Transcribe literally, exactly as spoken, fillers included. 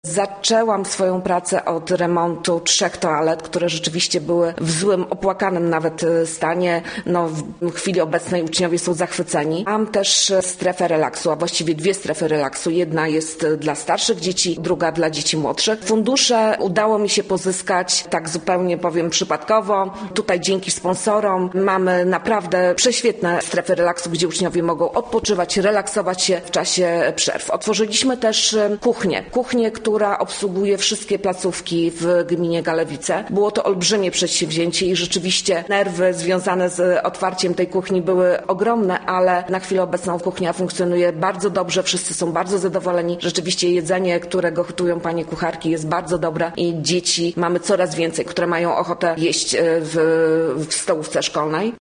Zaczęłam swoją pracę od remontu trzech toalet, które rzeczywiście były w złym, opłakanym nawet stanie. No, w chwili obecnej uczniowie są zachwyceni. Mam też strefę relaksu, a właściwie dwie strefy relaksu. Jedna jest dla starszych dzieci, druga dla dzieci młodszych. Fundusze udało mi się pozyskać, tak zupełnie powiem przypadkowo. Tutaj dzięki sponsorom mamy naprawdę prześwietne strefy relaksu, gdzie uczniowie mogą odpoczywać, relaksować się w czasie przerw. Otworzyliśmy też kuchnię. Kuchnię, która obsługuje wszystkie placówki w gminie Galewice. Było to olbrzymie przedsięwzięcie i rzeczywiście nerwy związane z otwarciem tej kuchni były ogromne, ale na chwilę obecną kuchnia funkcjonuje bardzo dobrze, wszyscy są bardzo zadowoleni. Rzeczywiście jedzenie, które gotują panie kucharki, jest bardzo dobre i dzieci mamy coraz więcej, które mają ochotę jeść w, w stołówce szkolnej.